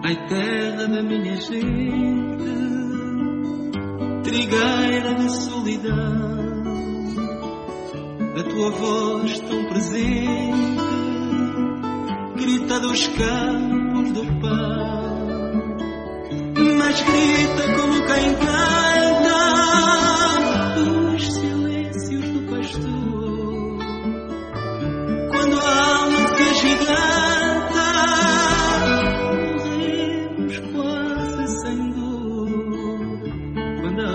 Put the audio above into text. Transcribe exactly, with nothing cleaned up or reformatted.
Ai, terra da minha gente, trigueira de solidão, a tua voz tão presente grita dos campos do pão, mas grita como quem canta